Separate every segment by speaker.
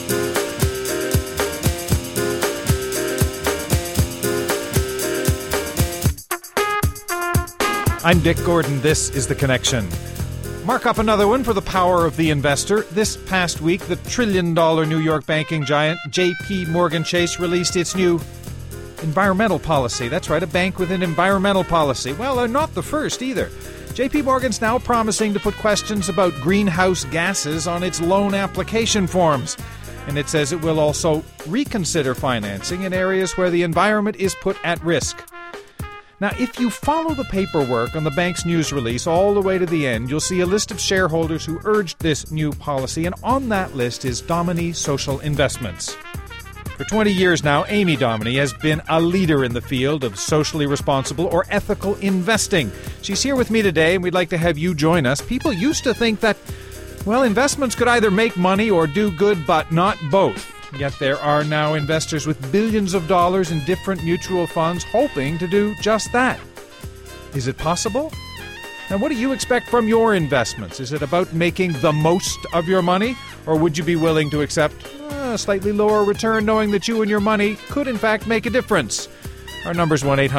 Speaker 1: I'm Dick Gordon. This is The Connection. Mark up another one for the power of the investor. This past week, the trillion-dollar New York banking giant J.P. Morgan Chase released its new environmental policy. That's right, a bank with an environmental policy. Well, they're not the first either. J.P. Morgan's now promising to put questions about greenhouse gases on its loan application forms. And it says it will also reconsider financing in areas where the environment is put at risk. Now, if you follow the paperwork on the bank's news release all the way to the end, you'll see a list of shareholders who urged this new policy, and on that list is Domini Social Investments. For 20 years now, Amy Domini has been a leader in the field of socially responsible or ethical investing. She's here with me today, and we'd like to have you join us. People used to think that, well, investments could either make money or do good, but not both. Yet there are now investors with billions of dollars in different mutual funds hoping to do just that. Is it possible? Now, what do you expect from your investments? Is it about making the most of your money? Or would you be willing to accept a slightly lower return knowing that you and your money could in fact make a difference? Our number's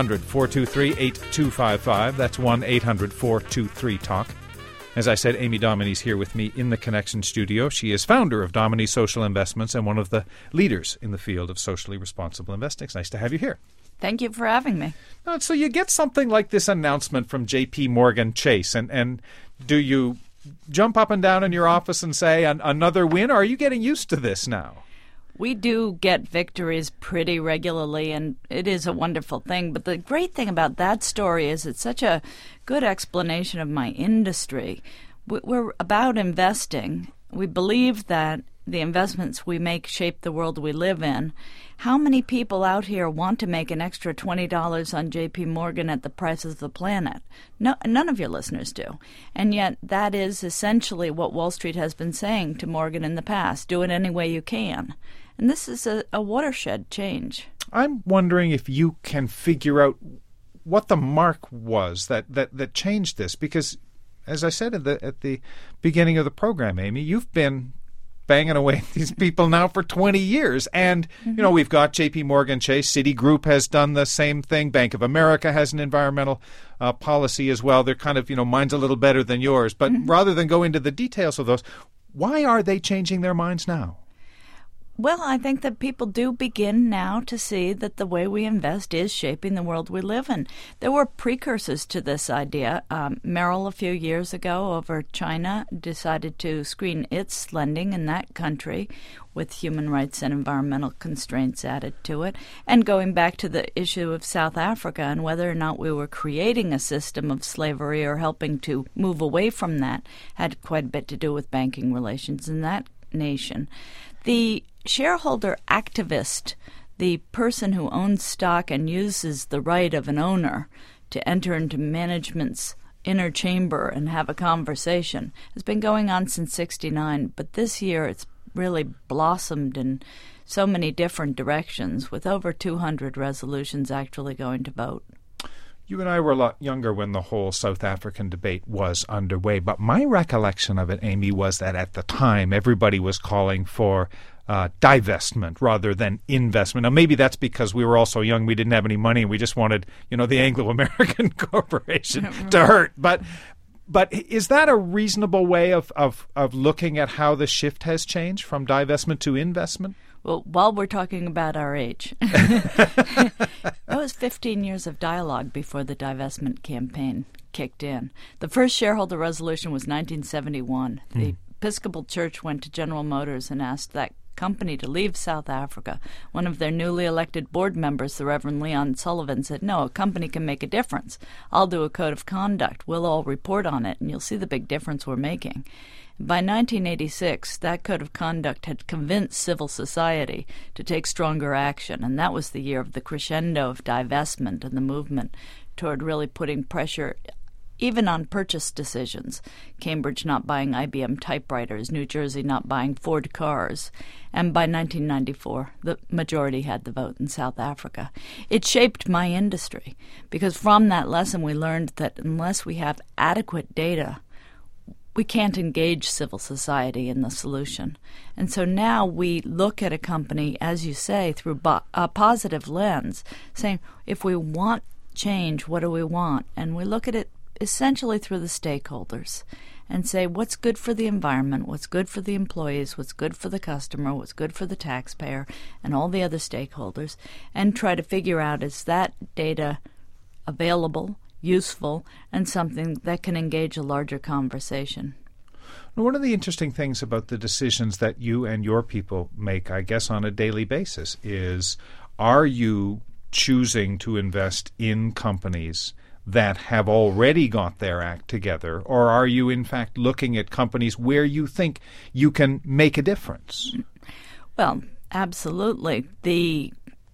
Speaker 1: 1-800-423-8255. That's 1-800-423-TALK. As I said, Amy Domini's here with me in the Connection studio. She is founder of Domini Social Investments and one of the leaders in the field of socially responsible investing. It's nice to have you here.
Speaker 2: Thank you for having me.
Speaker 1: So you get something like this announcement from J.P. Morgan Chase, and do you jump up and down in your office and say, another win, or are you getting used to this now?
Speaker 2: We do get victories pretty regularly, and it is a wonderful thing. But the great thing about that story is it's such a good explanation of my industry. We're about investing. We believe that the investments we make shape the world we live in. How many people out here want to make an extra $20 on J.P. Morgan at the price of the planet? No, none of your listeners do. And yet that is essentially what Wall Street has been saying to Morgan in the past. Do it any way you can. And this is a watershed change. I'm
Speaker 1: wondering if you can figure out what the mark was that changed this. Because, as I said at the beginning of the program, Amy, you've been banging away at these people now for 20 years. And, you know, we've got J.P. Morgan Chase. Citigroup has done the same thing. Bank of America has an environmental policy as well. They're kind of, mine's a little better than yours. But rather than go into the details of those, why are they changing their minds now?
Speaker 2: Well, I think that people do begin now to see that the way we invest is shaping the world we live in. There were precursors to this idea. Merrill, a few years ago, over China, decided to screen its lending in that country with human rights and environmental constraints added to it. And going back to the issue of South Africa and whether or not we were creating a system of slavery or helping to move away from that had quite a bit to do with banking relations in that nation. The shareholder activist, the person who owns stock and uses the right of an owner to enter into management's inner chamber and have a conversation, has been going on since '69. But this year it's really blossomed in so many different directions, with over 200 resolutions actually going to vote.
Speaker 1: You and I were a lot younger when the whole South African debate was underway, but my recollection of it, Amy, was that at the time everybody was calling for divestment rather than investment. Now, maybe that's because we were all so young, we didn't have any money, and we just wanted, the Anglo-American Corporation to hurt. But is that a reasonable way of looking at how the shift has changed from divestment to investment?
Speaker 2: Well, while we're talking about our age, that was 15 years of dialogue before the divestment campaign kicked in. The first shareholder resolution was 1971. The Episcopal Church went to General Motors and asked that company to leave South Africa. One of their newly elected board members, the Reverend Leon Sullivan, said, "No, a company can make a difference. I'll do a code of conduct. We'll all report on it, and you'll see the big difference we're making." By 1986, that code of conduct had convinced civil society to take stronger action, and that was the year of the crescendo of divestment and the movement toward really putting pressure even on purchase decisions. Cambridge not buying IBM typewriters, New Jersey not buying Ford cars. And by 1994, the majority had the vote in South Africa. It shaped my industry because from that lesson we learned that unless we have adequate data, we can't engage civil society in the solution. And so now we look at a company, as you say, through a positive lens, saying, if we want change, what do we want? And we look at it essentially through the stakeholders and say, what's good for the environment, what's good for the employees, what's good for the customer, what's good for the taxpayer, and all the other stakeholders, and try to figure out, is that data available, useful, and something that can engage a larger conversation.
Speaker 1: One of the interesting things about the decisions that you and your people make, I guess, on a daily basis is, are you choosing to invest in companies that have already got their act together, or are you, in fact, looking at companies where you think you can make a difference?
Speaker 2: Well, absolutely. The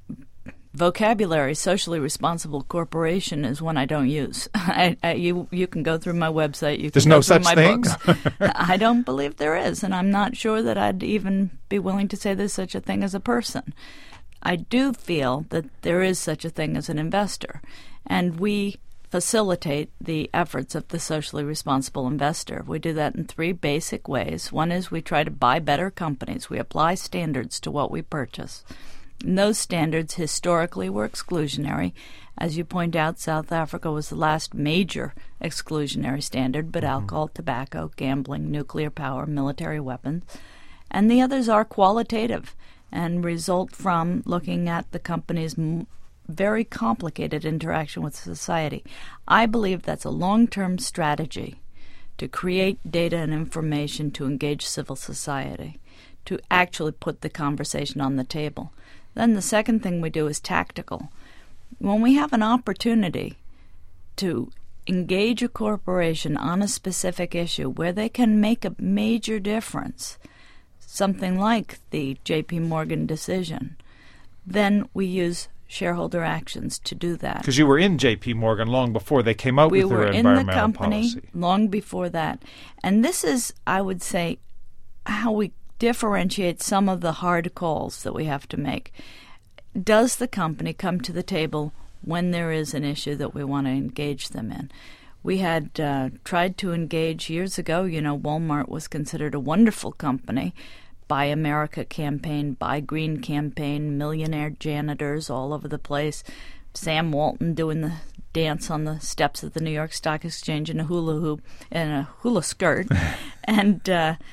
Speaker 2: vocabulary socially responsible corporation is one I don't use. You can go through my website. You can
Speaker 1: There's
Speaker 2: go
Speaker 1: no
Speaker 2: through
Speaker 1: such
Speaker 2: my
Speaker 1: thing?
Speaker 2: books. I don't believe there is, and I'm not sure that I'd even be willing to say there's such a thing as a person. I do feel that there is such a thing as an investor, and we facilitate the efforts of the socially responsible investor. We do that in three basic ways. One is we try to buy better companies. We apply standards to what we purchase. And those standards historically were exclusionary. As you point out, South Africa was the last major exclusionary standard, but alcohol, tobacco, gambling, nuclear power, military weapons. And the others are qualitative and result from looking at the company's very complicated interaction with society. I believe that's a long-term strategy to create data and information to engage civil society, to actually put the conversation on the table. Then the second thing we do is tactical. When we have an opportunity to engage a corporation on a specific issue where they can make a major difference, something like the J.P. Morgan decision, then we use shareholder actions to do that.
Speaker 1: Because you were in J.P. Morgan long before they came out with their environmental policy.
Speaker 2: We were in the company long before that. And this is, I would say, how we differentiate some of the hard calls that we have to make. Does the company come to the table when there is an issue that we want to engage them in? We had tried to engage years ago. Walmart was considered a wonderful company. Buy America campaign, Buy Green campaign, millionaire janitors all over the place. Sam Walton doing the dance on the steps of the New York Stock Exchange in a hula hoop and a hula skirt. And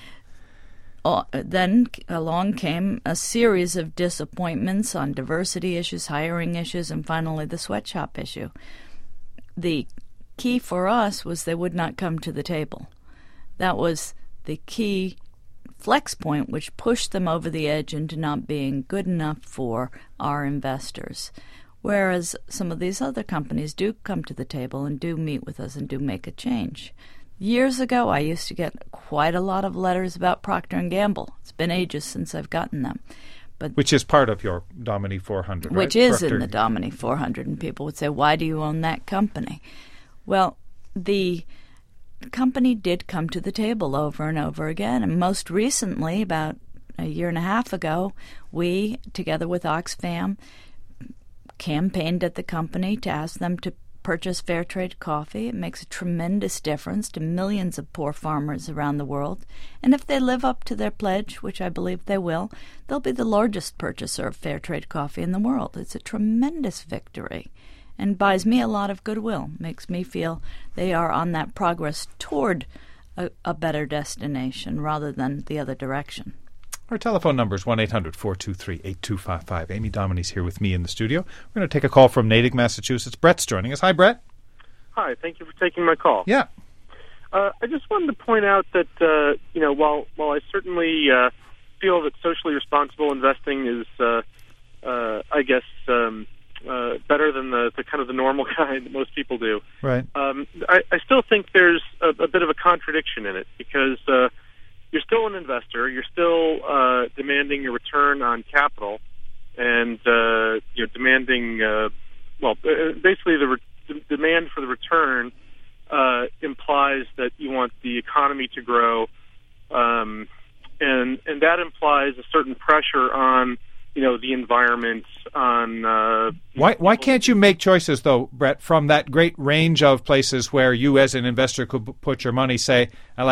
Speaker 2: then along came a series of disappointments on diversity issues, hiring issues, and finally the sweatshop issue. The key for us was they would not come to the table. That was the key flex point, which pushed them over the edge into not being good enough for our investors. Whereas some of these other companies do come to the table and do meet with us and do make a change. Years ago, I used to get quite a lot of letters about Procter & Gamble. It's been ages since I've gotten them. But
Speaker 1: which is part of your Domini 400, right?
Speaker 2: Which is in the Domini 400, and people would say, why do you own that company? Well, the company did come to the table over and over again, and most recently, about a year and a half ago, we, together with Oxfam, campaigned at the company to ask them to purchase fair trade coffee. It makes a tremendous difference to millions of poor farmers around the world, and if they live up to their pledge, which I believe they will, they'll be the largest purchaser of fair trade coffee in the world. It's a tremendous victory and buys me a lot of goodwill, makes me feel they are on that progress toward a better destination rather than the other direction.
Speaker 1: Our telephone number is 1-800-423-8255. Amy Domini's here with me in the studio. We're going to take a call from Natick, Massachusetts. Brett's joining us. Hi, Brett.
Speaker 3: Hi, thank you for taking my call.
Speaker 1: Yeah.
Speaker 3: I just wanted to point out that, while I certainly feel that socially responsible investing is, better than the kind of the normal kind that most people do.
Speaker 1: Right.
Speaker 3: I still think there's a bit of a contradiction in it because you're still an investor, you're still demanding a return on capital, and you're demanding, basically the demand for the return implies that you want the economy to grow, and that implies a certain pressure on the environment, on
Speaker 1: why can't you make choices, though, Brett, from that great range of places where you as an investor could put your money, say, I like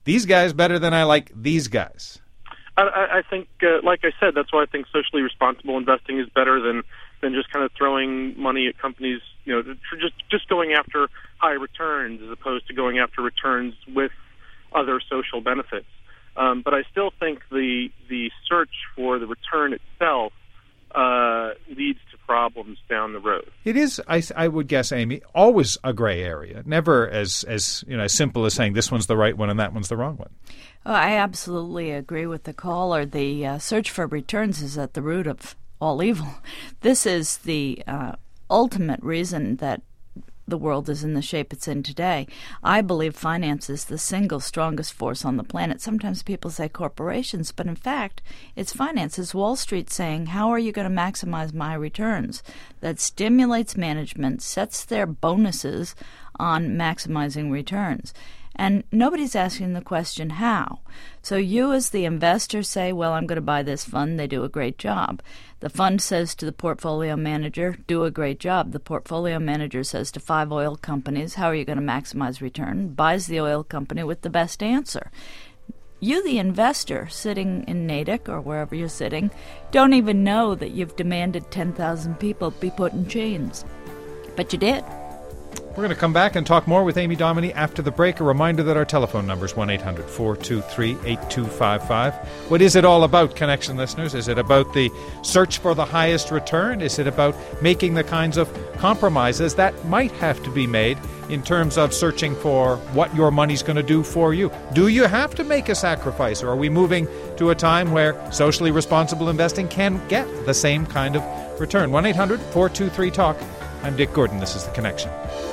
Speaker 1: these guys better than I like these guys?
Speaker 3: I think, like I said, that's why I think socially responsible investing is better than just kind of throwing money at companies, just going after high returns as opposed to going after returns with other social benefits. But I still think the search for the return itself leads to problems down the road.
Speaker 1: It is, I would guess, Amy, always a gray area. Never as simple as saying this one's the right one and that one's the wrong one.
Speaker 2: Oh, I absolutely agree with the caller. The search for returns is at the root of all evil. This is the ultimate reason that the world is in the shape it's in today. I believe finance is the single strongest force on the planet. Sometimes people say corporations, but in fact, it's finance. It's Wall Street saying, how are you going to maximize my returns? That stimulates management, sets their bonuses on maximizing returns. And nobody's asking the question, how? So you as the investor say, well, I'm going to buy this fund. They do a great job. The fund says to the portfolio manager, do a great job. The portfolio manager says to 5 oil companies, how are you going to maximize return? Buys the oil company with the best answer. You, the investor, sitting in Natick or wherever you're sitting, don't even know that you've demanded 10,000 people be put in chains. But you did.
Speaker 1: We're going to come back and talk more with Amy Dominy after the break. A reminder that our telephone number is 1-800-423-8255. What is it all about, Connection listeners? Is it about the search for the highest return? Is it about making the kinds of compromises that might have to be made in terms of searching for what your money's going to do for you? Do you have to make a sacrifice, or are we moving to a time where socially responsible investing can get the same kind of return? 1-800-423-TALK. I'm Dick Gordon. This is The Connection.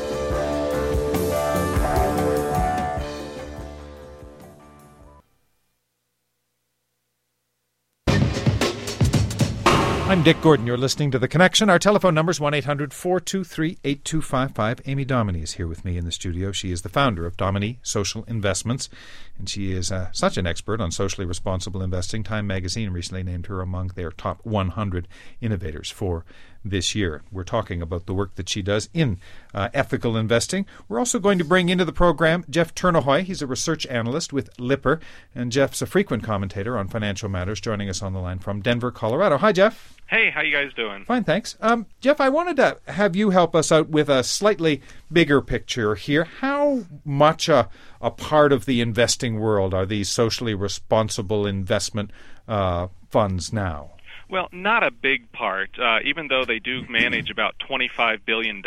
Speaker 1: I'm Dick Gordon. You're listening to The Connection. Our telephone number is 1-800-423-8255. Amy Dominy is here with me in the studio. She is the founder of Dominy Social Investments, and she is such an expert on socially responsible investing. Time magazine recently named her among their top 100 innovators for this year. We're talking about the work that she does in ethical investing. We're also going to bring into the program Jeff Turnahoy. He's a research analyst with Lipper, and Jeff's a frequent commentator on financial matters, joining us on the line from Denver, Colorado. Hi, Jeff.
Speaker 4: Hey, how you guys doing?
Speaker 1: Fine, thanks. Jeff, I wanted to have you help us out with a slightly bigger picture here. How much a part of the investing world are these socially responsible investment funds now?
Speaker 4: Well, not a big part, even though they do manage about $25 billion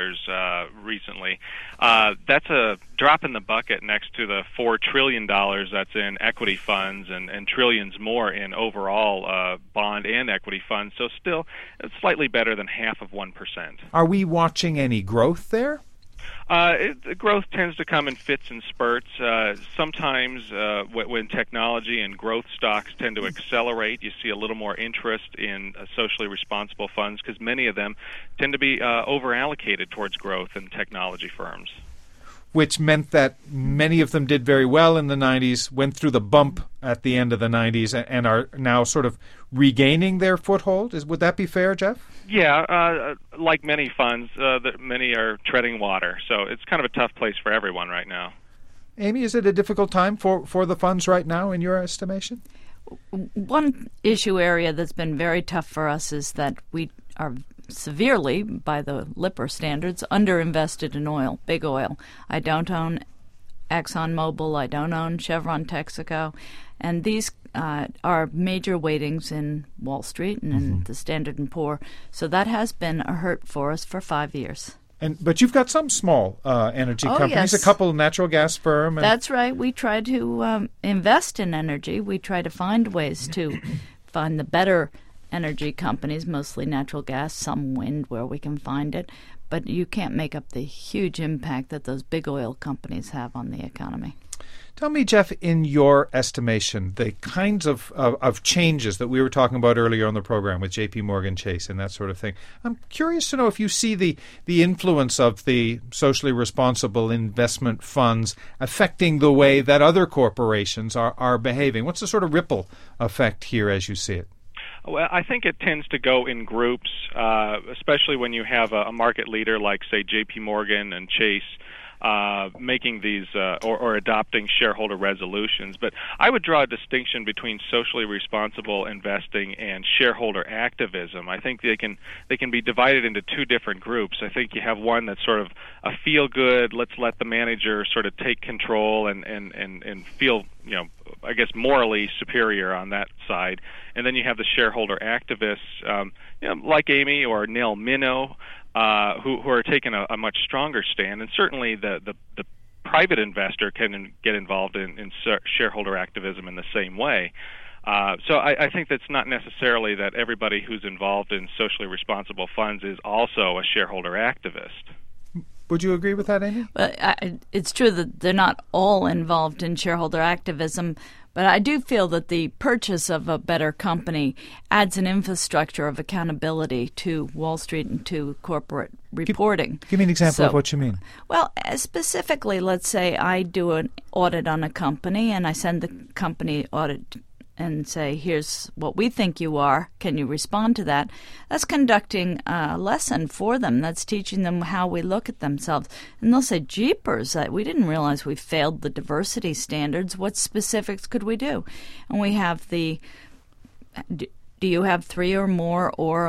Speaker 4: recently. That's a drop in the bucket next to the $4 trillion that's in equity funds and trillions more in overall bond and equity funds. So still, it's slightly better than half of 1%.
Speaker 1: Are we watching any growth there?
Speaker 4: The growth tends to come in fits and spurts. Sometimes when technology and growth stocks tend to accelerate, you see a little more interest in socially responsible funds because many of them tend to be over-allocated towards growth in technology firms.
Speaker 1: Which meant that many of them did very well in the 90s, went through the bump at the end of the 90s, and are now sort of regaining their foothold. Would that be fair, Jeff?
Speaker 4: Yeah, like many funds, many are treading water. So it's kind of a tough place for everyone right now.
Speaker 1: Amy, is it a difficult time for the funds right now, in your estimation?
Speaker 2: One issue area that's been very tough for us is that we are severely, by the Lipper standards, underinvested in oil, big oil. I don't own ExxonMobil, I don't own Chevron Texaco, and these are major weightings in Wall Street and in the Standard & Poor. So that has been a hurt for us for 5 years.
Speaker 1: But you've got some small energy companies,
Speaker 2: yes.
Speaker 1: A couple natural gas firm.
Speaker 2: That's right. We try to invest in energy. We try to find ways to find the better energy companies, mostly natural gas, some wind where we can find it. But you can't make up the huge impact that those big oil companies have on the economy.
Speaker 1: Tell me, Jeff, in your estimation, the kinds of changes that we were talking about earlier on the program with J.P. Morgan Chase and that sort of thing. I'm curious to know if you see the influence of the socially responsible investment funds affecting the way that other corporations are behaving. What's the sort of ripple effect here as you see it?
Speaker 4: Well, I think it tends to go in groups, especially when you have a market leader like, say, J.P. Morgan and Chase. making these or adopting shareholder resolutions. But I would draw a distinction between socially responsible investing and shareholder activism. I think they can be divided into two different groups. I think you have one that's sort of a feel-good, let's let the manager sort of take control and feel, I guess, morally superior on that side. And then you have the shareholder activists, like Amy or Neil Minow, who are taking a much stronger stand. And certainly the private investor can get involved in shareholder activism in the same way. So I think that's not necessarily that everybody who's involved in socially responsible funds is also a shareholder activist.
Speaker 1: Would you agree with that, Amy?
Speaker 2: Well, it's true that they're not all involved in shareholder activism, but I do feel that the purchase of a better company adds an infrastructure of accountability to Wall Street and to corporate reporting.
Speaker 1: Give me an example of what you mean.
Speaker 2: Well, specifically, let's say I do an audit on a company and I send the company audit and say, here's what we think you are. Can you respond to that? That's conducting a lesson for them. That's teaching them how we look at themselves. And they'll say, jeepers, we didn't realize we failed the diversity standards. What specifics could we do? And we have do you have 3 or more or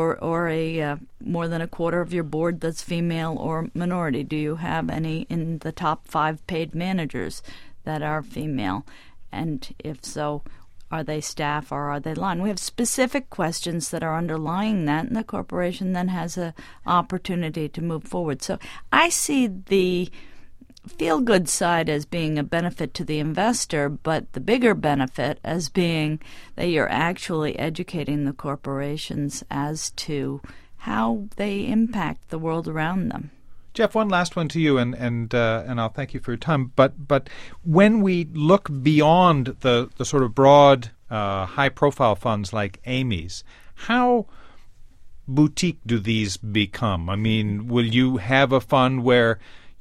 Speaker 2: a more than a quarter of your board that's female or minority? Do you have any in the top 5 paid managers that are female? And if so, are they staff or are they line? We have specific questions that are underlying that, and the corporation then has an opportunity to move forward. So I see the feel-good side as being a benefit to the investor, but the bigger benefit as being that you're actually educating the corporations as to how they impact the world around them.
Speaker 1: Jeff, one last one to you, and I'll thank you for your time. But when we look beyond the sort of broad, high-profile funds like Amy's, how boutique do these become? I mean, will you have a fund where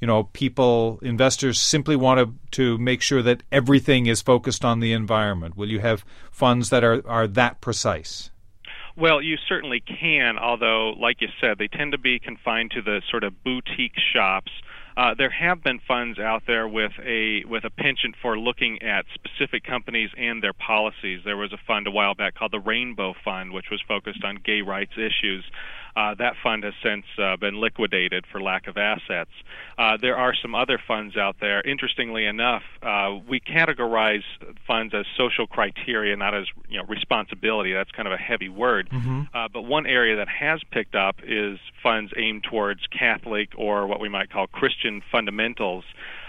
Speaker 1: investors simply want to make sure that everything is focused on the environment? Will you have funds that are that precise?
Speaker 4: Well, you certainly can, although, like you said, they tend to be confined to the sort of boutique shops. There have been funds out there with a penchant for looking at specific companies and their policies. There was a fund a while back called the Rainbow Fund, which was focused on gay rights issues. That fund has since been liquidated for lack of assets. There are some other funds out there. Interestingly enough, we categorize funds as social criteria, not as responsibility. That's kind of a heavy word. Mm-hmm. But one area that has picked up is funds aimed towards Catholic or what we might call Christian fundamentals.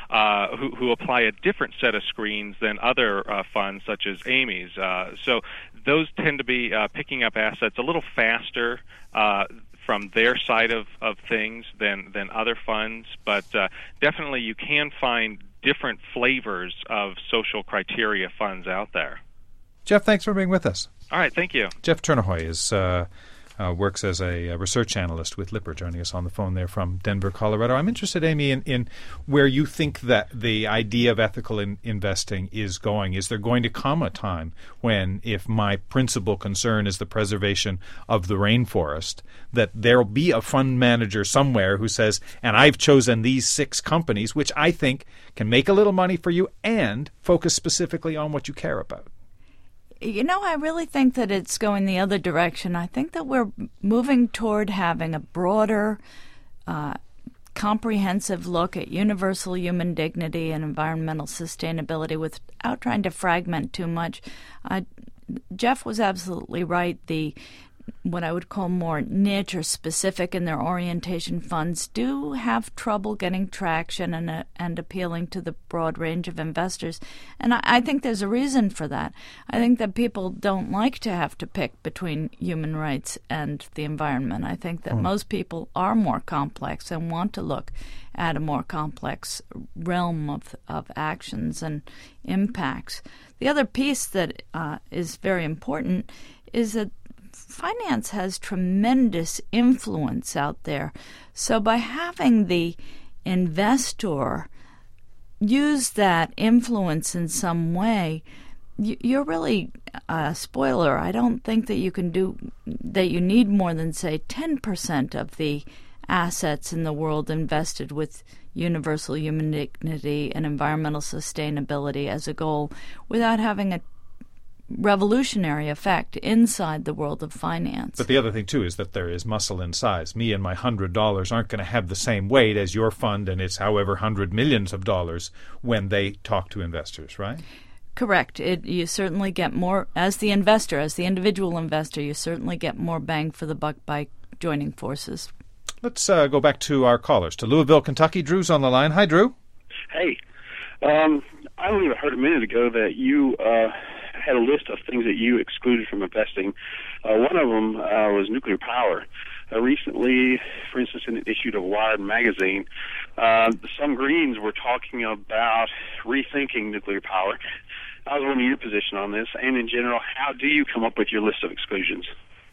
Speaker 4: Who apply a different set of screens than other funds such as Amy's. So those tend to be picking up assets a little faster from their side of things than other funds, but definitely you can find different flavors of social criteria funds out there.
Speaker 1: Jeff, thanks for being with us.
Speaker 4: All right, thank you.
Speaker 1: Jeff Turnohoy is works as a research analyst with Lipper, joining us on the phone there from Denver, Colorado. I'm interested, Amy, in where you think that the idea of ethical investing is going. Is there going to come a time when, if my principal concern is the preservation of the rainforest, that there will be a fund manager somewhere who says, and I've chosen these 6 companies, which I think can make a little money for you and focus specifically on what you care about?
Speaker 2: I really think that it's going the other direction. I think that we're moving toward having a broader, comprehensive look at universal human dignity and environmental sustainability without trying to fragment too much. Jeff was absolutely right. What I would call more niche or specific in their orientation funds do have trouble getting traction and appealing to the broad range of investors. And I think there's a reason for that. I think that people don't like to have to pick between human rights and the environment. I think that most people are more complex and want to look at a more complex realm of actions and impacts. The other piece that is very important is that finance has tremendous influence out there. So by having the investor use that influence in some way, you're really a spoiler. I don't think that you can do that. You need more than, say, 10% of the assets in the world invested with universal human dignity and environmental sustainability as a goal without having a revolutionary effect inside the world of finance.
Speaker 1: But the other thing, too, is that there is muscle in size. Me and my $100 aren't going to have the same weight as your fund and its however $100 million when they talk to investors, right?
Speaker 2: Correct. You certainly get more, as the investor, as the individual investor, you certainly get more bang for the buck by joining forces.
Speaker 1: Let's go back to our callers, to Louisville, Kentucky. Drew's on the line. Hi, Drew.
Speaker 5: Hey. I only heard a minute ago that you had a list of things that you excluded from investing. One of them was nuclear power. Recently, for instance, in an issue of Wired magazine, some Greens were talking about rethinking nuclear power. I was wondering your position on this, and in general, how do you come up with your list of exclusions?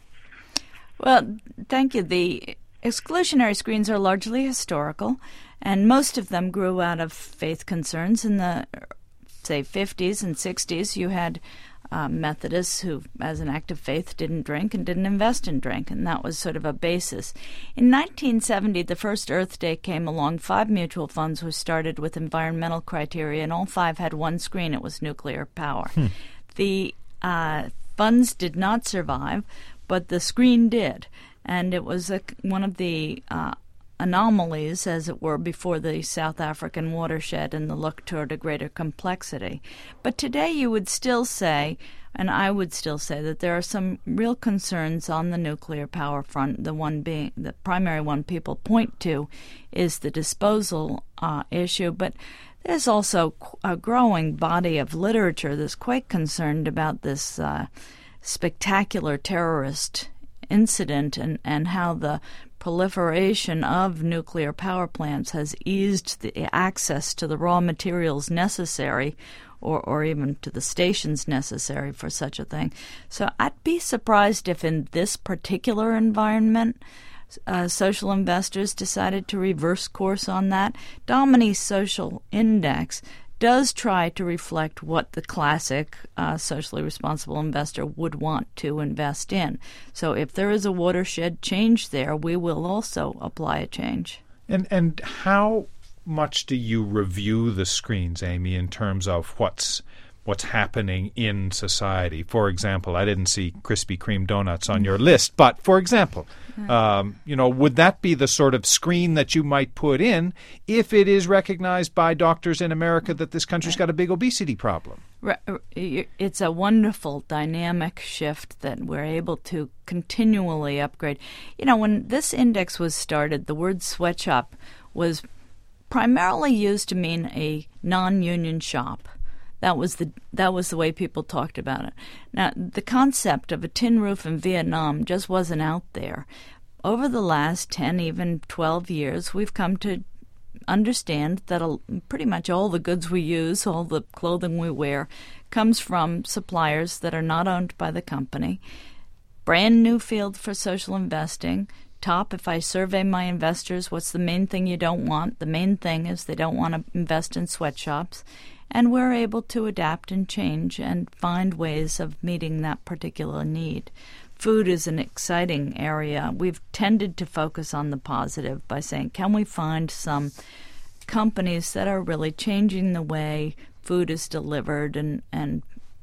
Speaker 2: Well, thank you. The exclusionary screens are largely historical, and most of them grew out of faith concerns. In the, say, 50s and 60s, you had Methodists who, as an act of faith, didn't drink and didn't invest in drink, and that was sort of a basis. In 1970, the first Earth Day came along. 5 mutual funds were started with environmental criteria, and all 5 had one screen. It was nuclear power. The funds did not survive, but the screen did, and it was one of the anomalies, as it were, before the South African watershed and the look toward a greater complexity. But today you would still say, and I would still say, that there are some real concerns on the nuclear power front. The primary one people point to is the disposal issue, but there's also a growing body of literature that's quite concerned about this spectacular terrorist incident and how the proliferation of nuclear power plants has eased the access to the raw materials necessary or even to the stations necessary for such a thing. So I'd be surprised if in this particular environment social investors decided to reverse course on that. Domini's Social Index does try to reflect what the classic socially responsible investor would want to invest in. So if there is a watershed change there, we will also apply a change. And
Speaker 1: how much do you review the screens, Amy, in terms of what's happening in society? For example, I didn't see Krispy Kreme donuts on your list, but for example, would that be the sort of screen that you might put in if it is recognized by doctors in America that this country's got a big obesity problem?
Speaker 2: It's a wonderful dynamic shift that we're able to continually upgrade. When this index was started, the word sweatshop was primarily used to mean a non-union shop. That was the way people talked about it. Now, the concept of a tin roof in Vietnam just wasn't out there. Over the last 10, even 12 years, we've come to understand that pretty much all the goods we use, all the clothing we wear, comes from suppliers that are not owned by the company. Brand new field for social investing. Top, if I survey my investors, what's the main thing you don't want? The main thing is they don't want to invest in sweatshops. And we're able to adapt and change and find ways of meeting that particular need. Food is an exciting area. We've tended to focus on the positive by saying, can we find some companies that are really changing the way food is delivered, and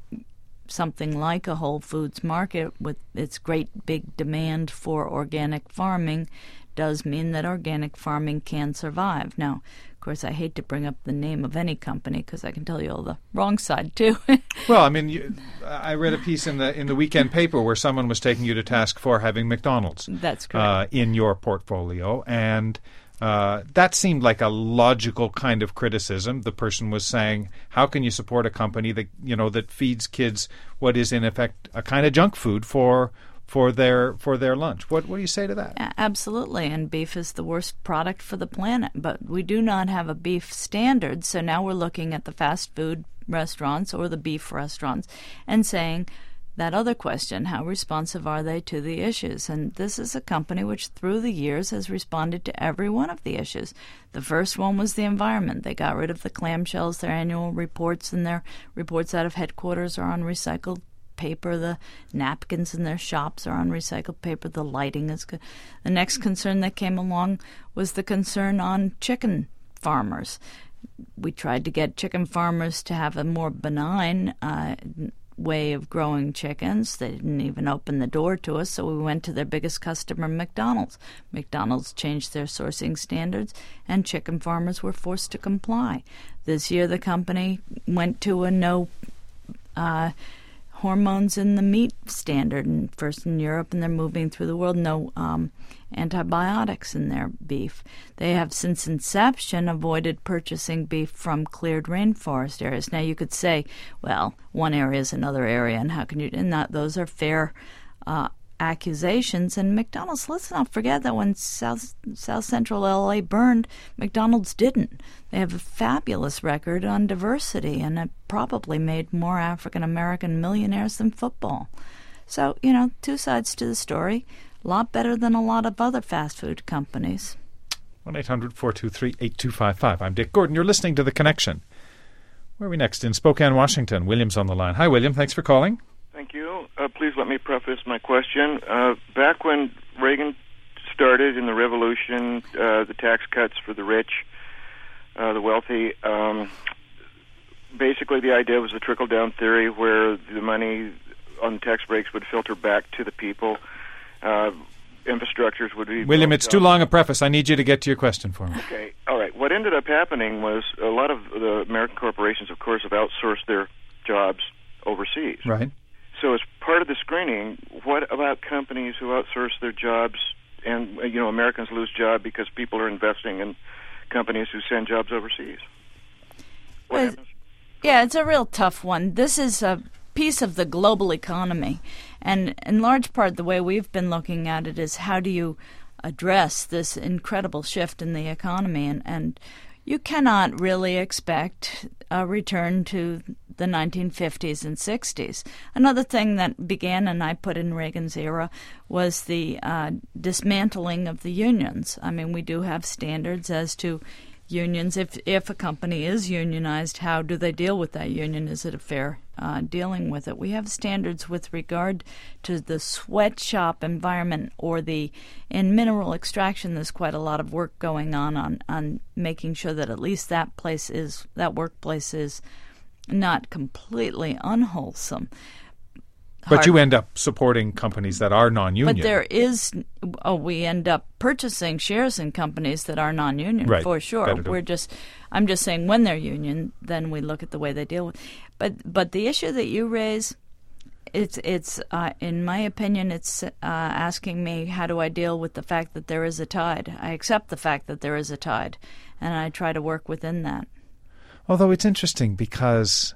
Speaker 2: something like a Whole Foods Market with its great big demand for organic farming does mean that organic farming can survive. Now, of course, I hate to bring up the name of any company because I can tell you all the wrong side, too.
Speaker 1: Well, I mean, I read a piece in the weekend paper where someone was taking you to task for having McDonald's.
Speaker 2: That's correct.
Speaker 1: In your portfolio, and that seemed like a logical kind of criticism. The person was saying, how can you support a company that, that feeds kids what is, in effect, a kind of junk food for their lunch? What do you say to that?
Speaker 2: Absolutely, and beef is the worst product for the planet, but we do not have a beef standard, so now we're looking at the fast food restaurants or the beef restaurants and saying that other question, how responsive are they to the issues? And this is a company which through the years has responded to every one of the issues. The first one was the environment. They got rid of the clamshells. Their annual reports and their reports out of headquarters are on recycled paper. The napkins in their shops are on recycled paper. The lighting is good. The next concern that came along was the concern on chicken farmers. We tried to get chicken farmers to have a more benign way of growing chickens. They didn't even open the door to us, so we went to their biggest customer, McDonald's. McDonald's changed their sourcing standards, and chicken farmers were forced to comply. This year, the company went to a no hormones in the meat standard, and first in Europe, and they're moving through the world. No antibiotics in their beef. They have since inception avoided purchasing beef from cleared rainforest areas. Now you could say, well, one area is another area, and how can you? And that those are fair accusations. And McDonald's, let's not forget that when South Central LA burned, McDonald's didn't. They have a fabulous record on diversity, and it probably made more African American millionaires than football. So, two sides to the story. A lot better than a lot of other fast food companies.
Speaker 1: 1-800-423-8255. I'm Dick Gordon. You're listening to The Connection. Where are we next? In Spokane, Washington. William's on the line. Hi, William. Thanks for calling.
Speaker 6: Thank you. Please let me preface my question. Back when Reagan started in the revolution, the tax cuts for the rich, the wealthy, basically the idea was the trickle-down theory where the money on the tax breaks would filter back to the people. Infrastructures would be...
Speaker 1: William, it's too long a preface. I need you to get to your question for me.
Speaker 6: Okay. All right. What ended up happening was a lot of the American corporations, of course, have outsourced their jobs overseas.
Speaker 1: Right.
Speaker 6: So as part of the screening, what about companies who outsource their jobs and, Americans lose jobs because people are investing in companies who send jobs overseas? What happens?
Speaker 2: Yeah, it's a real tough one. This is a piece of the global economy. And in large part, the way we've been looking at it is how do you address this incredible shift in the economy? And you cannot really expect a return to the 1950s and 60s. Another thing that began, and I put in Reagan's era, was the dismantling of the unions. I mean, we do have standards as to unions. If a company is unionized, how do they deal with that union? Is it a fair dealing with it? We have standards with regard to the sweatshop environment, or in mineral extraction. There's quite a lot of work going on making sure that at least that workplace is not completely unwholesome.
Speaker 1: But you end up supporting companies that are non-union.
Speaker 2: But we end up purchasing shares in companies that are non-union,
Speaker 1: right,
Speaker 2: for sure. I'm just saying when they're union, then we look at the way they deal with. But the issue that you raise, it's in my opinion, it's asking me how do I deal with the fact that there is a tide. I accept the fact that there is a tide, and I try to work within that.
Speaker 1: Although it's interesting because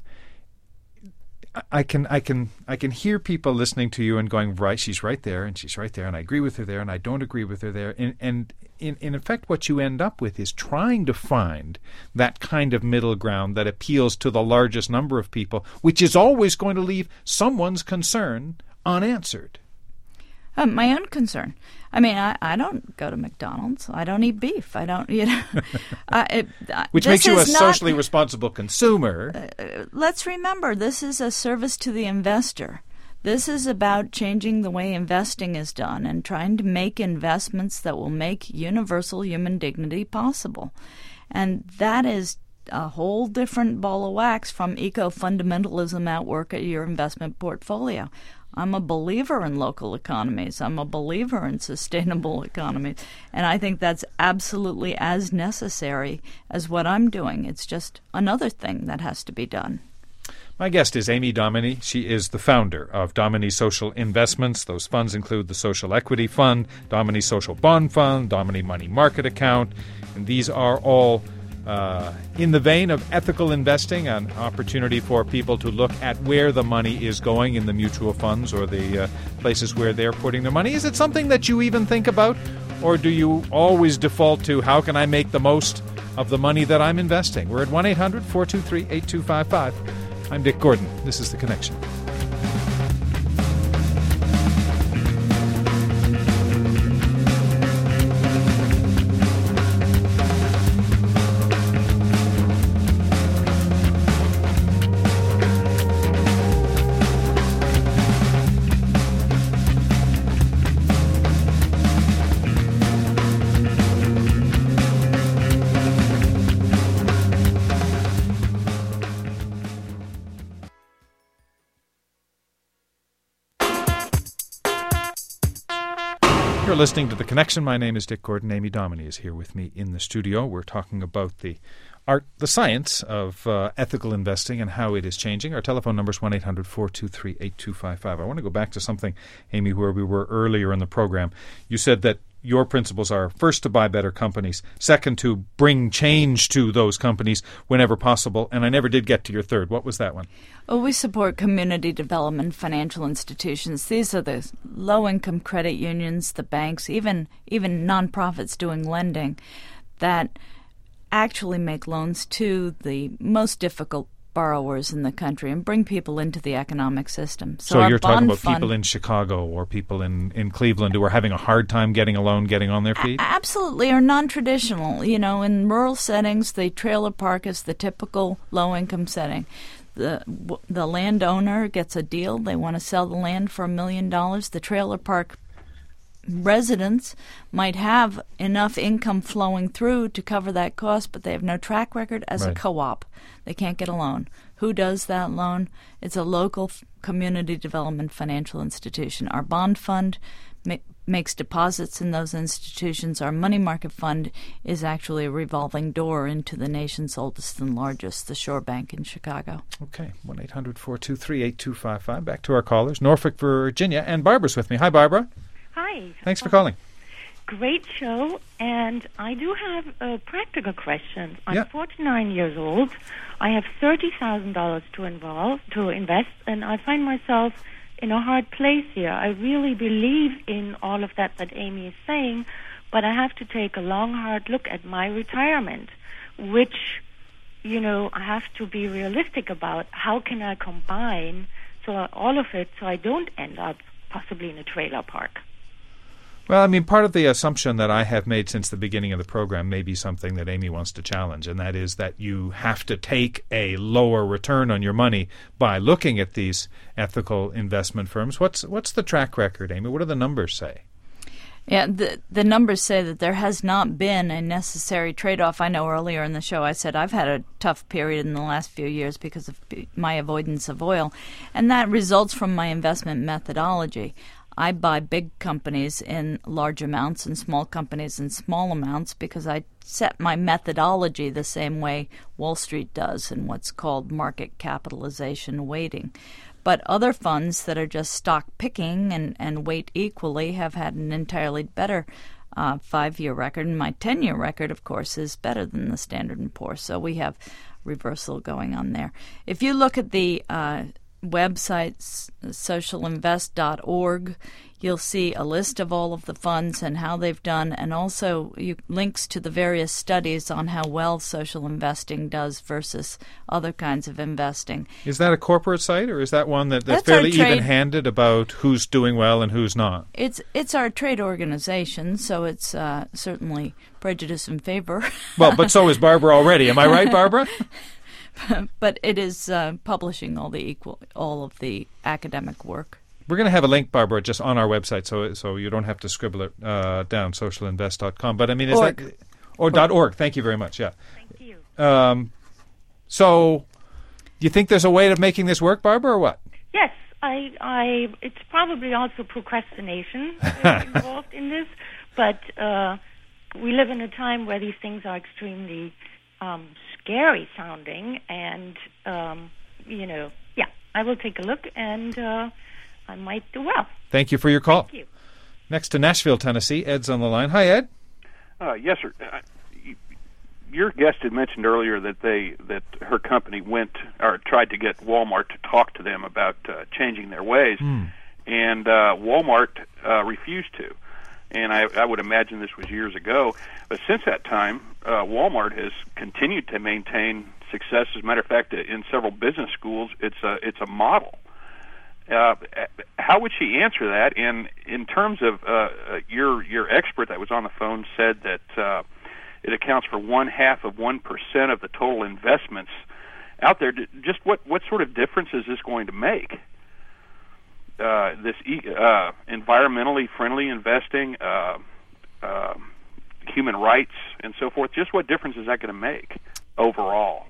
Speaker 1: I can hear people listening to you and going, right, she's right there, and she's right there, and I agree with her there, and I don't agree with her there. And in effect, what you end up with is trying to find that kind of middle ground that appeals to the largest number of people, which is always going to leave someone's concern unanswered.
Speaker 2: My own concern. I mean, I don't go to McDonald's. I don't eat beef. I don't,
Speaker 1: which makes you a socially responsible consumer.
Speaker 2: Let's remember, this is a service to the investor. This is about changing the way investing is done and trying to make investments that will make universal human dignity possible. And that is a whole different ball of wax from eco-fundamentalism at work at your investment portfolio. I'm a believer in local economies. I'm a believer in sustainable economies. And I think that's absolutely as necessary as what I'm doing. It's just another thing that has to be done.
Speaker 1: My guest is Amy Dominy. She is the founder of Dominy Social Investments. Those funds include the Social Equity Fund, Dominy Social Bond Fund, Dominy Money Market Account. And these are all in the vein of ethical investing, an opportunity for people to look at where the money is going in the mutual funds or the places where they're putting their money. Is it something that you even think about, or do you always default to how can I make the most of the money that I'm investing? We're at 1-800-423-8255. I'm Dick Gordon. This is The Connection. You're listening to The Connection. My name is Dick Gordon. Amy Dominy is here with me in the studio. We're talking about the science of ethical investing and how it is changing. Our telephone number is 1-800-423-8255. I want to go back to something, Amy, where we were earlier in the program. You said that your principles are, first, to buy better companies, second, to bring change to those companies whenever possible, and I never did get to your third. What was that one?
Speaker 2: Well, we support community development financial institutions. These are the low-income credit unions, the banks, even nonprofits doing lending that actually make loans to the most difficult borrowers in the country and bring people into the economic system.
Speaker 1: So you're talking about people in Chicago or people in Cleveland who are having a hard time getting a loan, getting on their feet?
Speaker 2: Absolutely, or non-traditional. You know, in rural settings, the trailer park is the typical low-income setting. The landowner gets a deal. They want to sell the land for $1 million. The trailer park residents might have enough income flowing through to cover that cost, but they have no track record as a co-op. They can't get a loan. Who does that loan? It's a local community development financial institution. Our bond fund makes deposits in those institutions. Our money market fund is actually a revolving door into the nation's oldest and largest, the Shore Bank in Chicago.
Speaker 1: Okay, 1-800-423-8255. Back to our callers. Norfolk, Virginia, and Barbara's with me. Hi, Barbara.
Speaker 7: Hi.
Speaker 1: Thanks for calling.
Speaker 7: Great show, and I do have a practical question. I'm 49 years old. I have $30,000 to invest, and I find myself in a hard place here. I really believe in all of that Amy is saying, but I have to take a long, hard look at my retirement, which, I have to be realistic about. How can I combine all of it so I don't end up possibly in a trailer park?
Speaker 1: Well, I mean, part of the assumption that I have made since the beginning of the program may be something that Amy wants to challenge, and that is that you have to take a lower return on your money by looking at these ethical investment firms. What's the track record, Amy? What do the numbers say?
Speaker 2: Yeah, the numbers say that there has not been a necessary trade-off. I know earlier in the show I said I've had a tough period in the last few years because of my avoidance of oil, and that results from my investment methodology. I buy big companies in large amounts and small companies in small amounts because I set my methodology the same way Wall Street does in what's called market capitalization weighting. But other funds that are just stock picking and weight equally have had an entirely better 5-year record. And my 10-year record, of course, is better than the Standard & Poor's. So we have reversal going on there. If you look at the website socialinvest.org, you'll see a list of all of the funds and how they've done, and also links to the various studies on how well social investing does versus other kinds of investing.
Speaker 1: Is that a corporate site, or is that one that's fairly even-handed about who's doing well and who's not?
Speaker 2: It's our trade organization, so it's certainly prejudice in favor.
Speaker 1: Well, but so is Barbara already. Am I right, Barbara?
Speaker 2: But it is publishing all of the academic work.
Speaker 1: We're going to have a link, Barbara, just on our website, so you don't have to scribble it down, socialinvest.com. But I mean, .org. Thank you very much. Yeah.
Speaker 7: Thank you.
Speaker 1: So, you think there's a way of making this work, Barbara, or what?
Speaker 7: Yes, it's probably also procrastination involved in this, but we live in a time where these things are extremely scary sounding, and I will take a look, and I might do well.
Speaker 1: Thank you for your call.
Speaker 7: Thank you.
Speaker 1: Next to Nashville, Tennessee, Ed's on the line. Hi, Ed.
Speaker 5: Yes, sir. Your guest had mentioned earlier that her company tried to get Walmart to talk to them about changing their ways, and Walmart refused to. And I would imagine this was years ago. But since that time, Walmart has continued to maintain success. As a matter of fact, in several business schools, it's a model. How would she answer that? And in terms of your expert that was on the phone said that it accounts for 0.5% of the total investments out there. Just what sort of difference is this going to make? This environmentally friendly investing, human rights, and so forth. Just what difference is that going to make overall?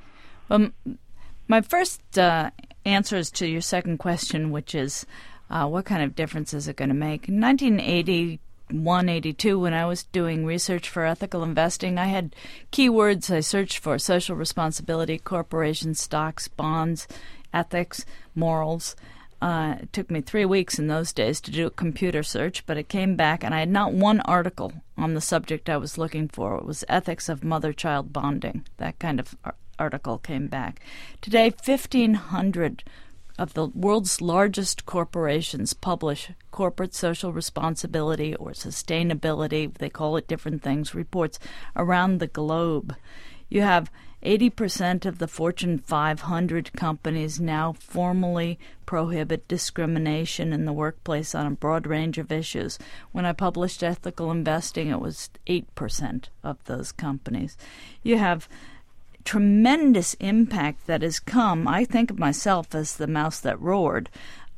Speaker 2: My first answers to your second question, which is what kind of difference is it going to make? In 1980, 81, 82, when I was doing research for ethical investing, I had keywords I searched for: social responsibility, corporations, stocks, bonds, ethics, morals. It took me 3 weeks in those days to do a computer search, but it came back, and I had not one article on the subject I was looking for. It was ethics of mother-child bonding. That kind of article came back. Today, 1,500 of the world's largest corporations publish corporate social responsibility or sustainability, they call it different things, reports around the globe. You have 80% of the Fortune 500 companies now formally prohibit discrimination in the workplace on a broad range of issues. When I published Ethical Investing, it was 8% of those companies. You have tremendous impact that has come, I think of myself as the mouse that roared,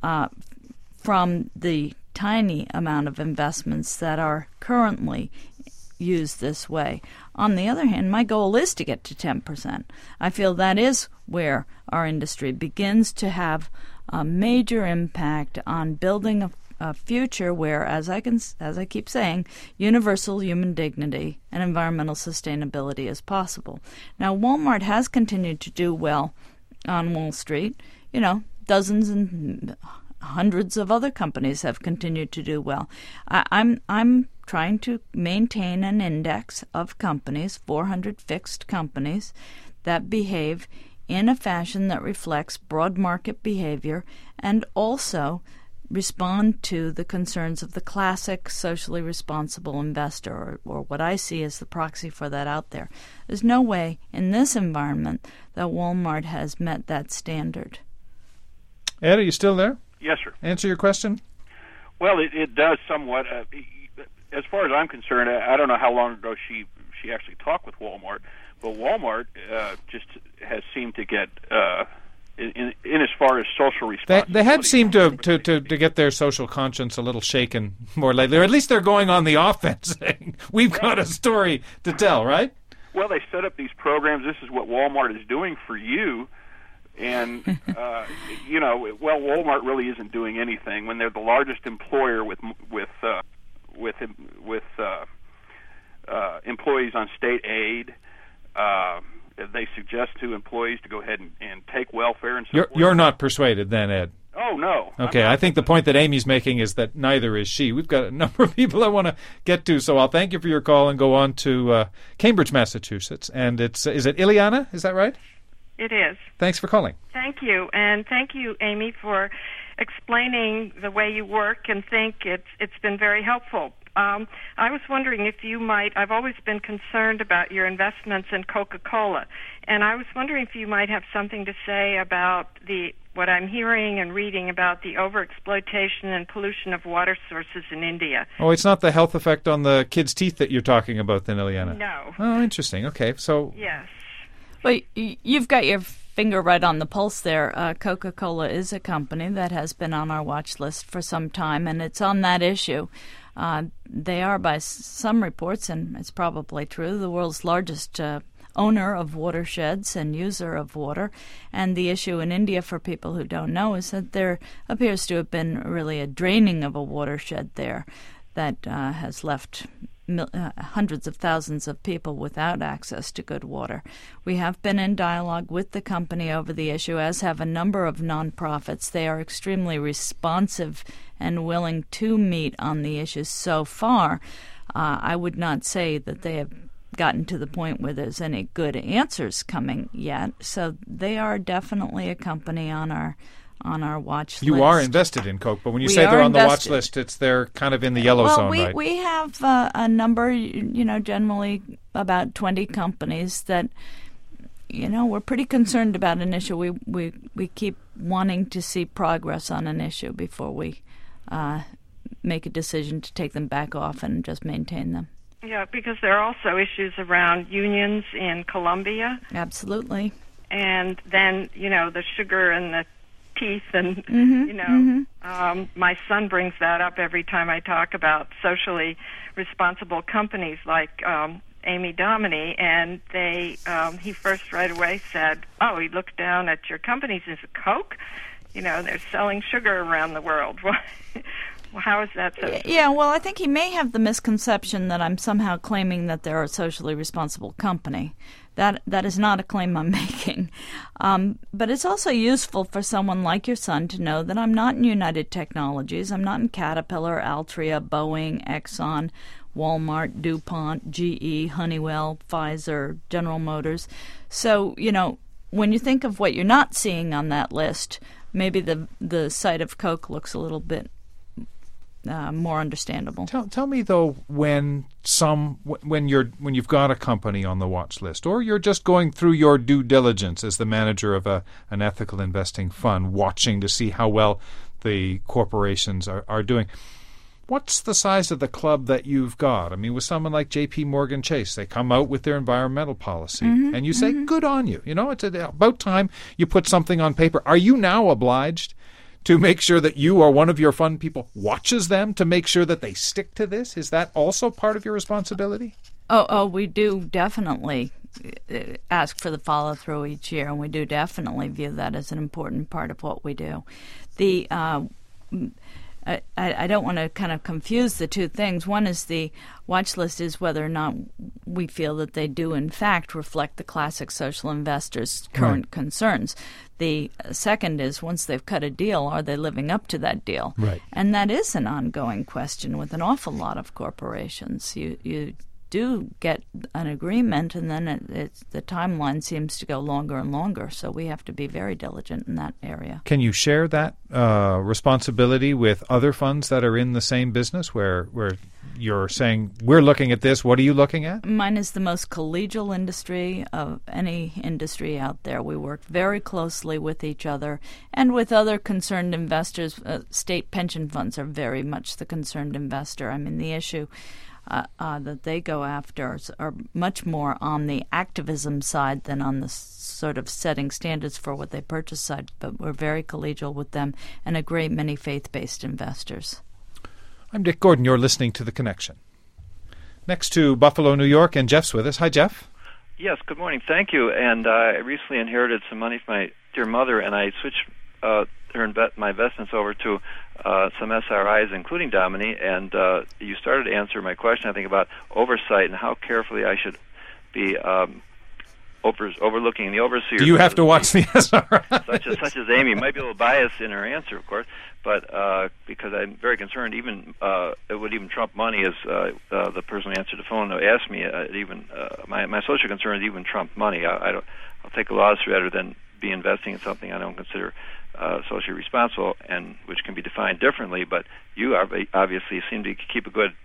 Speaker 2: from the tiny amount of investments that are currently used this way. On the other hand, my goal is to get to 10%. I feel that is where our industry begins to have a major impact on building a future where, as I keep saying, universal human dignity and environmental sustainability is possible. Now, Walmart has continued to do well on Wall Street. You know, dozens and hundreds of other companies have continued to do well. I'm trying to maintain an index of companies, 400 fixed companies, that behave in a fashion that reflects broad market behavior and also respond to the concerns of the classic socially responsible investor, or what I see as the proxy for that out there. There's no way in this environment that Walmart has met that standard.
Speaker 1: Ed, are you still there?
Speaker 8: Yes, sir.
Speaker 1: Answer your question?
Speaker 8: Well, it does somewhat. As far as I'm concerned, I don't know how long ago she actually talked with Walmart, but Walmart just has seemed to get in as far as social responsibility.
Speaker 1: They have seemed to get their social conscience a little shaken more lately, or at least they're going on the offense, saying, we've got a story to tell, right?
Speaker 8: Well, they set up these programs. This is what Walmart is doing for you. And, Walmart really isn't doing anything when they're the largest employer with employees on state aid. They suggest to employees to go ahead and take welfare and so forth.
Speaker 1: You're not persuaded then, Ed?
Speaker 8: Oh, no.
Speaker 1: Okay, I think the point that Amy's making is that neither is she. We've got a number of people I want to get to, so I'll thank you for your call and go on to Cambridge, Massachusetts. And is it Ileana? Is that right?
Speaker 9: It is.
Speaker 1: Thanks for calling.
Speaker 9: Thank you. And thank you, Amy, for explaining the way you work and think. It's been very helpful. I was wondering if you might, I've always been concerned about your investments in Coca-Cola, and I was wondering if you might have something to say about what I'm hearing and reading about the overexploitation and pollution of water sources in India.
Speaker 1: Oh, it's not the health effect on the kids' teeth that you're talking about then, Ileana?
Speaker 9: No.
Speaker 1: Oh, interesting. Okay, so...
Speaker 9: Yes.
Speaker 2: Well, you've got your finger right on the pulse there. Coca-Cola is a company that has been on our watch list for some time, and it's on that issue. They are, by some reports, and it's probably true, the world's largest owner of watersheds and user of water. And the issue in India, for people who don't know, is that there appears to have been really a draining of a watershed there that has left hundreds of thousands of people without access to good water. We have been in dialogue with the company over the issue, as have a number of nonprofits. They are extremely responsive and willing to meet on the issues so far. I would not say that they have gotten to the point where there's any good answers coming yet. So they are definitely a company on our watch list.
Speaker 1: You are invested in Coke, but when you say they're on the watch list, they're kind of in the yellow zone, right?
Speaker 2: We have a number, generally about 20 companies that, we're pretty concerned about an issue. We keep wanting to see progress on an issue before we make a decision to take them back off and just maintain them.
Speaker 9: Yeah, because there are also issues around unions in Colombia.
Speaker 2: Absolutely.
Speaker 9: And then, the sugar and the teeth and, my son brings that up every time I talk about socially responsible companies like Amy Dominy, and he first right away said, he looked down at your companies. Is it Coke? They're selling sugar around the world. Well, how is that so?
Speaker 2: Yeah, well, I think he may have the misconception that I'm somehow claiming that they're a socially responsible company. That is not a claim I'm making. But it's also useful for someone like your son to know that I'm not in United Technologies. I'm not in Caterpillar, Altria, Boeing, Exxon, Walmart, DuPont, GE, Honeywell, Pfizer, General Motors. So, when you think of what you're not seeing on that list, maybe the sight of Coke looks a little bit more understandable.
Speaker 1: Tell me though, when you've got a company on the watch list, or you're just going through your due diligence as the manager of an ethical investing fund, watching to see how well the corporations are doing. What's the size of the club that you've got? I mean, with someone like J.P. Morgan Chase, they come out with their environmental policy, and you say, good on you. It's about time you put something on paper. Are you now obliged to make sure that you or one of your fund people watches them to make sure that they stick to this? Is that also part of your responsibility?
Speaker 2: Oh, we do definitely ask for the follow-through each year, and we do definitely view that as an important part of what we do. I don't want to kind of confuse the two things. One is the watch list is whether or not we feel that they do, in fact, reflect the classic social investors' current concerns. The second is once they've cut a deal, are they living up to that deal?
Speaker 1: Right.
Speaker 2: And that is an ongoing question with an awful lot of corporations. You do get an agreement, and then the timeline seems to go longer and longer. So we have to be very diligent in that area.
Speaker 1: Can you share that responsibility with other funds that are in the same business, where you're saying, we're looking at this, what are you looking at?
Speaker 2: Mine is the most collegial industry of any industry out there. We work very closely with each other and with other concerned investors. State pension funds are very much the concerned investor. I mean, the issue that they go after are much more on the activism side than on the sort of setting standards for what they purchase side, but we're very collegial with them and a great many faith-based investors.
Speaker 1: I'm Dick Gordon. You're listening to The Connection. Next to Buffalo, New York, and Jeff's with us. Hi, Jeff.
Speaker 10: Yes, good morning. Thank you. And I recently inherited some money from my dear mother, and I switched my investments over to some SRIs, including Domini, and you started to answer my question, I think, about oversight and how carefully I should be overlooking the overseer.
Speaker 1: Do you have to watch the SRIs?
Speaker 10: Such as Amy. Might be a little biased in her answer, of course, but because I'm very concerned, even it would even trump money, as the person who answered the phone asked me. My social concerns even trump money. I'll take a loss rather than be investing in something I don't consider socially responsible, and which can be defined differently. But you obviously seem to keep a good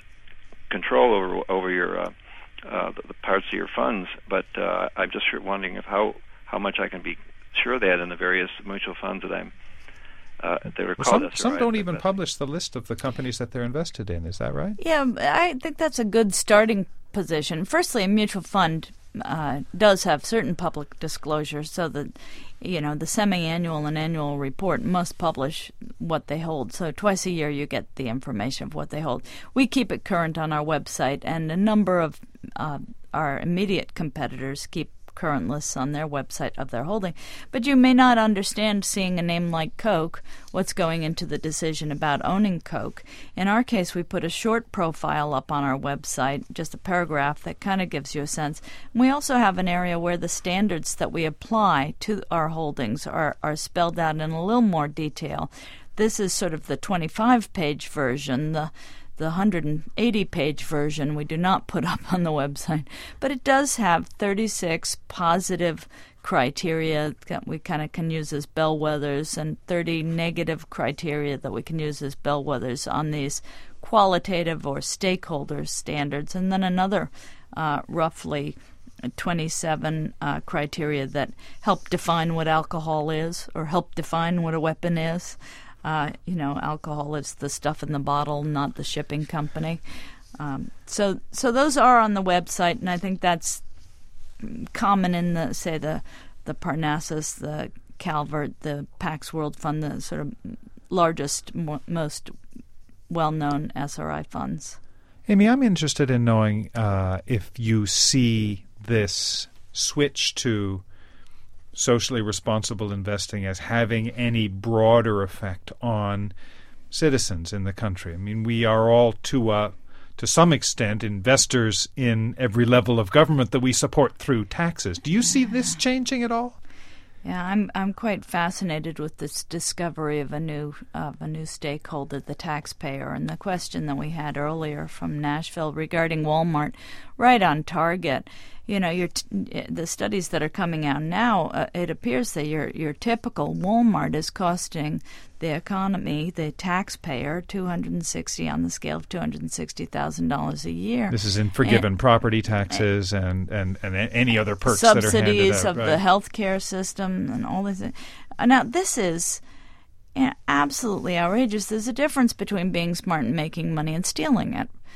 Speaker 10: control over your the parts of your funds. But I'm just wondering how much I can be sure of that in the various mutual funds that I'm. They were called SRIs.
Speaker 1: Some don't even publish the list of the companies that they're invested in. Is that right?
Speaker 2: Yeah, I think that's a good starting position. Firstly, a mutual fund does have certain public disclosures, so that the semi-annual and annual report must publish what they hold. So twice a year you get the information of what they hold. We keep it current on our website, and a number of our immediate competitors keep current lists on their website of their holding. But you may not understand, seeing a name like Coke, what's going into the decision about owning Coke. In our case, we put a short profile up on our website, just a paragraph that kind of gives you a sense. And we also have an area where the standards that we apply to our holdings are spelled out in a little more detail. This is sort of the 25-page version. The 180-page version we do not put up on the website, but it does have 36 positive criteria that we kind of can use as bellwethers and 30 negative criteria that we can use as bellwethers on these qualitative or stakeholder standards, and then another roughly 27 criteria that help define what alcohol is or help define what a weapon is. Alcohol is the stuff in the bottle, not the shipping company. So those are on the website, and I think that's common in the Parnassus, the Calvert, the Pax World Fund, the sort of largest, most well-known SRI funds.
Speaker 1: Amy, I'm interested in knowing if you see this switch to socially responsible investing as having any broader effect on citizens in the country. I mean, we are all to some extent investors in every level of government that we support through taxes. Do you see this changing at all?
Speaker 2: Yeah, I'm quite fascinated with this discovery of a new stakeholder, the taxpayer, and the question that we had earlier from Nashville regarding Walmart, right on target. You know, the studies that are coming out now, it appears that your typical Walmart is costing the economy, the taxpayer, $260 on the scale of $260,000 a year.
Speaker 1: This is in forgiven property taxes and any other perks that are handed out.
Speaker 2: Subsidies of the healthcare system and all this. Now, this is absolutely outrageous. There's a difference between being smart and making money and stealing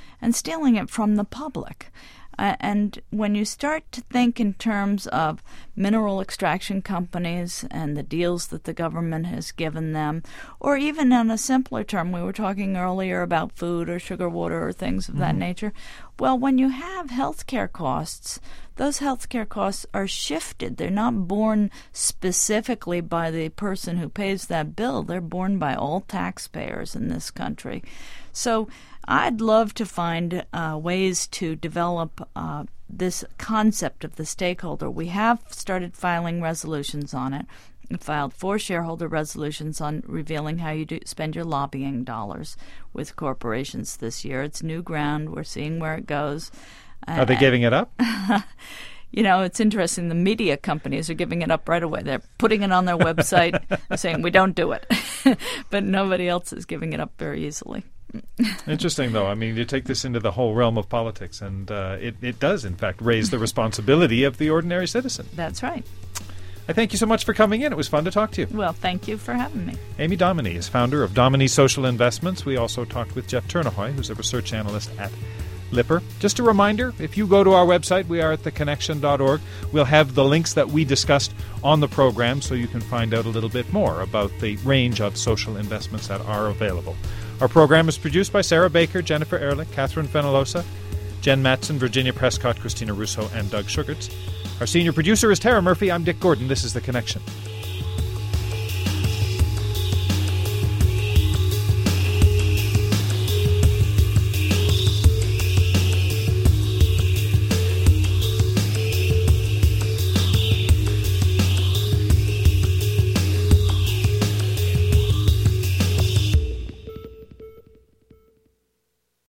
Speaker 2: it from the public. And when you start to think in terms of mineral extraction companies and the deals that the government has given them, or even on a simpler term, we were talking earlier about food or sugar water or things of that nature. Well, when you have healthcare costs, those healthcare costs are shifted. They're not borne specifically by the person who pays that bill. They're borne by all taxpayers in this country. So I'd love to find ways to develop this concept of the stakeholder. We have started filing resolutions on it. We filed 4 shareholder resolutions on revealing how you spend your lobbying dollars with corporations this year. It's new ground. We're seeing where it goes.
Speaker 1: Are they giving it up?
Speaker 2: You know, it's interesting. The media companies are giving it up right away. They're putting it on their website saying, we don't do it. But nobody else is giving it up very easily.
Speaker 1: Interesting, though. I mean, you take this into the whole realm of politics, and it does, in fact, raise the responsibility of the ordinary citizen.
Speaker 2: That's right.
Speaker 1: I thank you so much for coming in. It was fun to talk to you.
Speaker 2: Well, thank you for having me.
Speaker 1: Amy Dominy is founder of Dominy Social Investments. We also talked with Jeff Turnahoy, who's a research analyst at Lipper. Just a reminder, if you go to our website, we are at theconnection.org. We'll have the links that we discussed on the program so you can find out a little bit more about the range of social investments that are available. Our program is produced by Sarah Baker, Jennifer Ehrlich, Catherine Fenolosa, Jen Mattson, Virginia Prescott, Christina Russo, and Doug Sugarts. Our senior producer is Tara Murphy. I'm Dick Gordon. This is The Connection.